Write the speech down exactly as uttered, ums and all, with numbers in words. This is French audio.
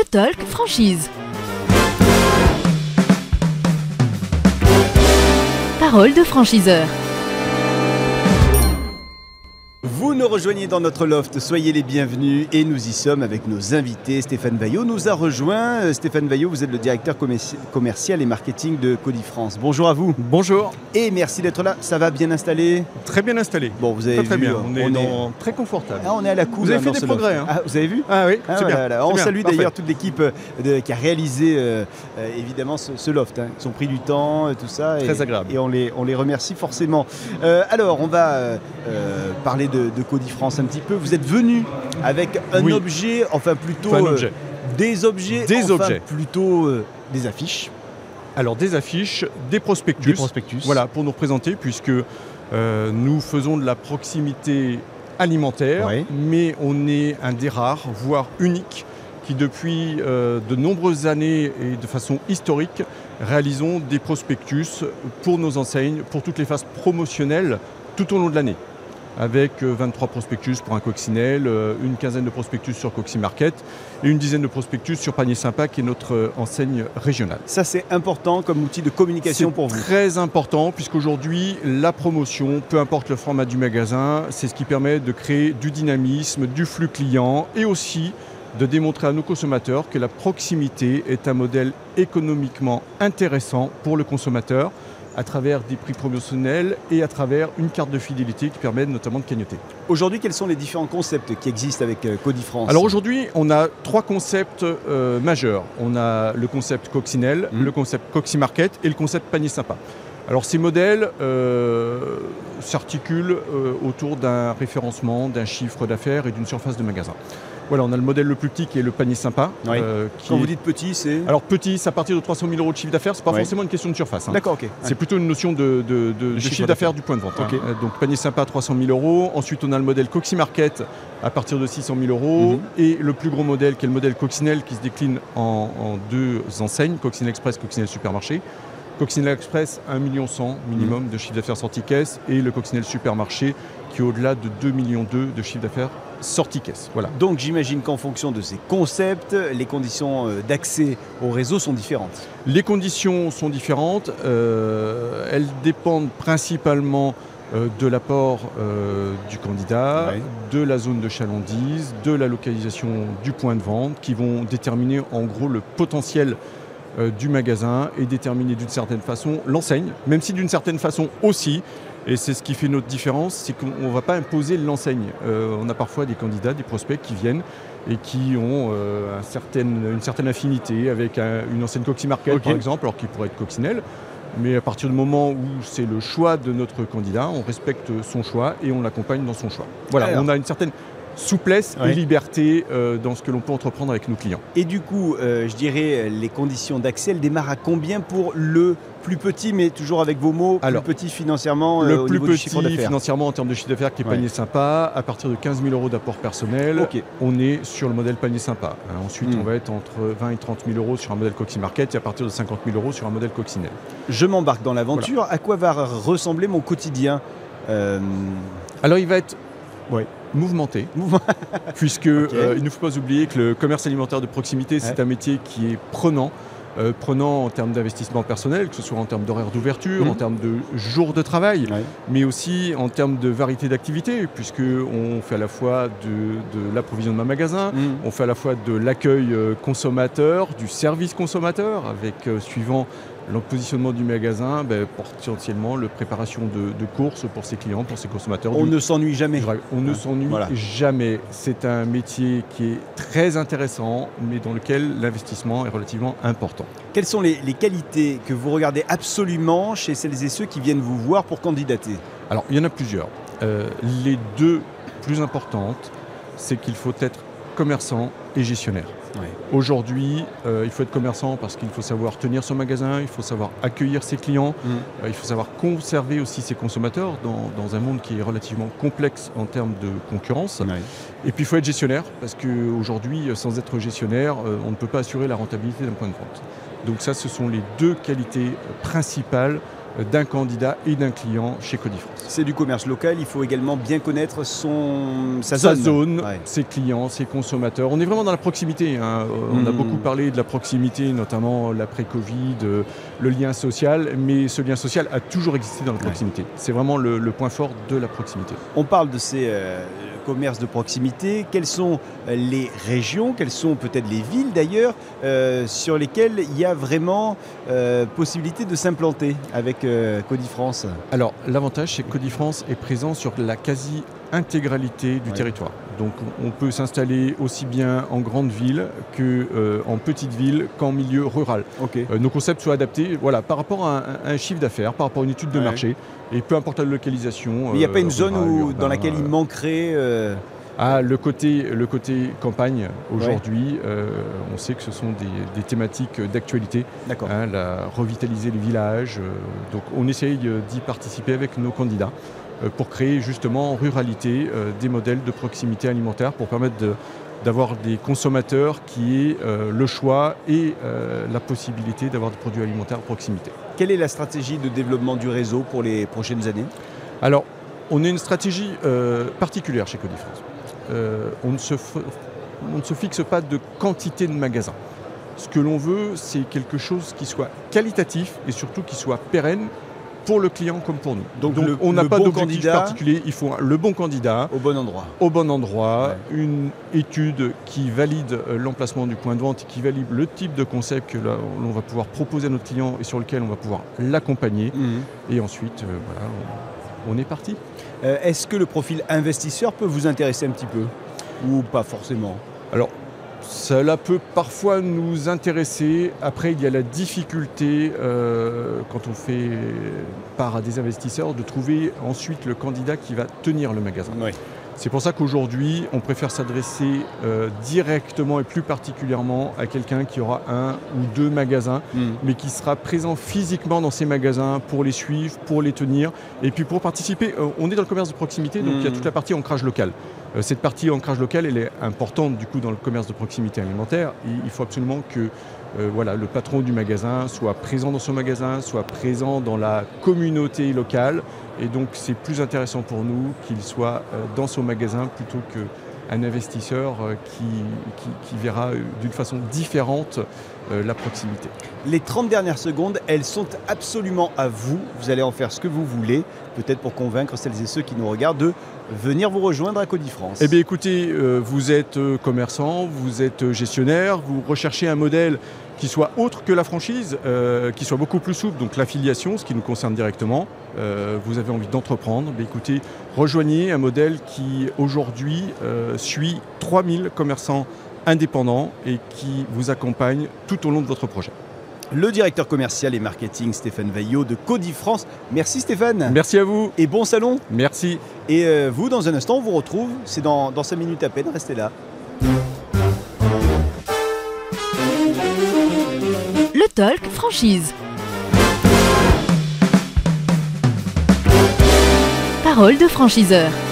Talk Franchise. Parole de franchiseur. Vous nous rejoignez dans notre loft, soyez les bienvenus et nous y sommes avec nos invités. Stéphane Vaillot nous a rejoint. Stéphane Vaillot, vous êtes le directeur commercial et marketing de Codifrance. Bonjour à vous. Bonjour. Et merci d'être là. Ça va bien installé? Très bien installé. Bon, vous avez très, très vu, bien. On, on est, dans... est très confortable. Ah, on est à la cool. Vous avez hein, fait dans des ce progrès. loft. Hein. Ah, vous avez vu? Ah oui, ah, c'est voilà, bien. On bien. salue Parfait. d'ailleurs toute l'équipe de, qui a réalisé euh, euh, évidemment ce, ce loft. Hein. Ils ont pris du temps, tout ça. Très et, agréable. Et on les, on les remercie forcément. Euh, alors, on va euh, parler de, de Codifrance un petit peu. Vous êtes venu avec un oui. objet, enfin plutôt enfin, un objet. Euh, des objets, des enfin objets. plutôt euh, des affiches. Alors des affiches, des prospectus. Des prospectus. Voilà, pour nous représenter, puisque euh, nous faisons de la proximité alimentaire, oui. mais on est un des rares, voire unique, qui depuis euh, de nombreuses années et de façon historique, réalisons des prospectus pour nos enseignes, pour toutes les phases promotionnelles tout au long de l'année. Avec vingt-trois prospectus pour un coccinelle, une quinzaine de prospectus sur Coxy Market et une dizaine de prospectus sur Panier Sympa, qui est notre enseigne régionale. Ça, c'est important comme outil de communication pour vous. C'est très important, puisqu'aujourd'hui, la promotion, peu importe le format du magasin, c'est ce qui permet de créer du dynamisme, du flux client et aussi de démontrer à nos consommateurs que la proximité est un modèle économiquement intéressant pour le consommateur, à travers des prix promotionnels et à travers une carte de fidélité qui permet notamment de cagnotter. Aujourd'hui, quels sont les différents concepts qui existent avec euh, Codifrance? Alors aujourd'hui, on a trois concepts euh, majeurs. On a le concept coccinelle, mmh. le concept Coxy Market et le concept Panier Sympa. Alors ces modèles euh, s'articulent euh, autour d'un référencement, d'un chiffre d'affaires et d'une surface de magasin. Voilà, on a le modèle le plus petit qui est le Panier Sympa. Oui. Euh, qui Quand est... vous dites petit, c'est... Alors petit, c'est à partir de trois cent mille euros de chiffre d'affaires, c'est pas oui. forcément une question de surface. Hein. D'accord, ok. C'est ouais. plutôt une notion de, de, de, de chiffre, chiffre d'affaires du point de vente. Okay. Hein. Donc Panier Sympa, trois cent mille euros. Ensuite, on a le modèle Coxy Market à partir de six cent mille euros. Mm-hmm. Et le plus gros modèle qui est le modèle Coccinelle qui se décline en, en deux enseignes, Coccinelle Express, Coccinelle Supermarché. Coccinelle Express, un million cent minimum mmh. de chiffre d'affaires sortie caisse et le Coccinelle Supermarché qui est au-delà de deux virgule deux millions de chiffre d'affaires sortie caisse. Voilà. Donc j'imagine qu'en fonction de ces concepts, les conditions d'accès au réseau sont différentes. Les conditions sont différentes. Euh, elles dépendent principalement euh, de l'apport euh, du candidat, oui. de la zone de chalandise, de la localisation du point de vente qui vont déterminer en gros le potentiel du magasin et déterminer d'une certaine façon l'enseigne, même si d'une certaine façon aussi, et c'est ce qui fait notre différence, c'est qu'on ne va pas imposer l'enseigne. Euh, on a parfois des candidats, des prospects qui viennent et qui ont euh, un certain, une certaine affinité avec un, une enseigne Coxy Market okay. par exemple, alors qu'il pourrait être coccinelle. Mais à partir du moment où c'est le choix de notre candidat, on respecte son choix et on l'accompagne dans son choix. Voilà, alors, on a une certaine souplesse oui. et liberté euh, dans ce que l'on peut entreprendre avec nos clients. Et du coup, euh, je dirais, les conditions d'accès, elles démarrent à combien pour le plus petit, mais toujours avec vos mots, Alors, plus petit financièrement euh, le au plus niveau petit du chiffre d'affaires. financièrement en termes de chiffre d'affaires qui est ouais. Panier Sympa, à partir de quinze mille euros d'apport personnel, okay. on est sur le modèle Panier Sympa. Hein, ensuite, mmh. on va être entre vingt et trente mille euros sur un modèle Coxy Market et à partir de cinquante mille euros sur un modèle Coccinelle. Je m'embarque dans l'aventure. Voilà. À quoi va ressembler mon quotidien euh... Alors, il va être... Ouais. mouvementé, puisque okay. euh, il ne faut pas oublier que le commerce alimentaire de proximité, c'est ouais. un métier qui est prenant, euh, prenant en termes d'investissement personnel, que ce soit en termes d'horaire d'ouverture, mmh. en termes de jours de travail, ouais. mais aussi en termes de variété d'activités, puisqu'on fait à la fois de, de l'approvisionnement magasin, mmh. on fait à la fois de l'accueil euh, consommateur, du service consommateur, avec euh, suivant le positionnement du magasin, ben, potentiellement la préparation de, de courses pour ses clients, pour ses consommateurs. On du... ne s'ennuie jamais. On ne s'ennuie voilà. jamais. C'est un métier qui est très intéressant, mais dans lequel l'investissement est relativement important. Quelles sont les, les qualités que vous regardez absolument chez celles et ceux qui viennent vous voir pour candidater? Alors, il y en a plusieurs. Euh, les deux plus importantes, c'est qu'il faut être commerçant et gestionnaire. Ouais. Aujourd'hui, euh, il faut être commerçant parce qu'il faut savoir tenir son magasin, il faut savoir accueillir ses clients, mmh. euh, il faut savoir conserver aussi ses consommateurs dans, dans un monde qui est relativement complexe en termes de concurrence. Ouais. Et puis il faut être gestionnaire parce qu'aujourd'hui, sans être gestionnaire, euh, on ne peut pas assurer la rentabilité d'un point de vente. Donc ça, ce sont les deux qualités principales d'un candidat et d'un client chez Codifrance. C'est du commerce local, il faut également bien connaître son, sa Sa zone, zone ouais. ses clients, ses consommateurs. On est vraiment dans la proximité. Hein. On mmh. a beaucoup parlé de la proximité, notamment l'après-Covid, euh, le lien social, mais ce lien social a toujours existé dans la proximité. Ouais. C'est vraiment le, le point fort de la proximité. On parle de ces euh, commerces de proximité. Quelles sont les régions, quelles sont peut-être les villes d'ailleurs, euh, sur lesquelles il y a vraiment euh, possibilité de s'implanter avec euh, Codifrance? Alors, l'avantage, c'est que Codifrance est présent sur la quasi-intégralité du ouais. territoire. Donc, on peut s'installer aussi bien en grande ville qu'en euh, petite ville, qu'en milieu rural. Okay. Euh, nos concepts sont adaptés voilà, par rapport à un, à un chiffre d'affaires, par rapport à une étude de ouais. marché, et peu importe la localisation. Mais il n'y a pas une euh, zone rural, où, urbain, dans laquelle il manquerait... Euh... Ah, le côté, le côté campagne, aujourd'hui, ouais. euh, on sait que ce sont des, des thématiques d'actualité. D'accord. Hein, la, revitaliser les villages. Euh, donc, on essaye d'y participer avec nos candidats euh, pour créer justement en ruralité euh, des modèles de proximité alimentaire pour permettre de, d'avoir des consommateurs qui aient euh, le choix et euh, la possibilité d'avoir des produits alimentaires à proximité. Quelle est la stratégie de développement du réseau pour les prochaines années? Alors, on a une stratégie euh, particulière chez Codifrance. Euh, on, ne se f... on ne se fixe pas de quantité de magasins. Ce que l'on veut, c'est quelque chose qui soit qualitatif et surtout qui soit pérenne pour le client comme pour nous. Donc, Donc le, on n'a pas bon d'objectif candidat, particulier, il faut le bon candidat. Au bon endroit. Au bon endroit, ouais. une étude qui valide l'emplacement du point de vente, qui valide le type de concept que l'on va pouvoir proposer à notre client et sur lequel on va pouvoir l'accompagner. Mmh. Et ensuite, euh, voilà, on, on est parti. Euh, est-ce que le profil investisseur peut vous intéresser un petit peu ou pas forcément? Alors, cela peut parfois nous intéresser. Après, il y a la difficulté, euh, quand on fait part à des investisseurs, de trouver ensuite le candidat qui va tenir le magasin. Oui. C'est pour ça qu'aujourd'hui, on préfère s'adresser euh, directement et plus particulièrement à quelqu'un qui aura un ou deux magasins, mmh. mais qui sera présent physiquement dans ces magasins pour les suivre, pour les tenir. Et puis pour participer, euh, on est dans le commerce de proximité, donc mmh. il y a toute la partie ancrage local. Euh, cette partie ancrage local, elle est importante du coup dans le commerce de proximité alimentaire. Et il faut absolument que euh, voilà, le patron du magasin soit présent dans son magasin, soit présent dans la communauté locale. Et donc, c'est plus intéressant pour nous qu'il soit euh, dans son magasin plutôt qu'un investisseur euh, qui, qui, qui verra euh, d'une façon différente euh, la proximité. Les trente dernières secondes, elles sont absolument à vous. Vous allez en faire ce que vous voulez, peut-être pour convaincre celles et ceux qui nous regardent de venir vous rejoindre à Codifrance. Eh bien, écoutez, euh, vous êtes commerçant, vous êtes gestionnaire, vous recherchez un modèle qui soit autre que la franchise, euh, qui soit beaucoup plus souple, donc l'affiliation, ce qui nous concerne directement. Euh, vous avez envie d'entreprendre, bien écoutez, rejoignez un modèle qui aujourd'hui euh, suit trois mille commerçants indépendants et qui vous accompagne tout au long de votre projet. Le directeur commercial et marketing Stéphane Vaillot de Codifrance. Merci Stéphane. Merci à vous. Et bon salon. Merci. Et euh, vous, dans un instant, on vous retrouve, c'est dans, dans cinq minutes à peine, restez là. Le Talk Franchise. Parole de franchiseur.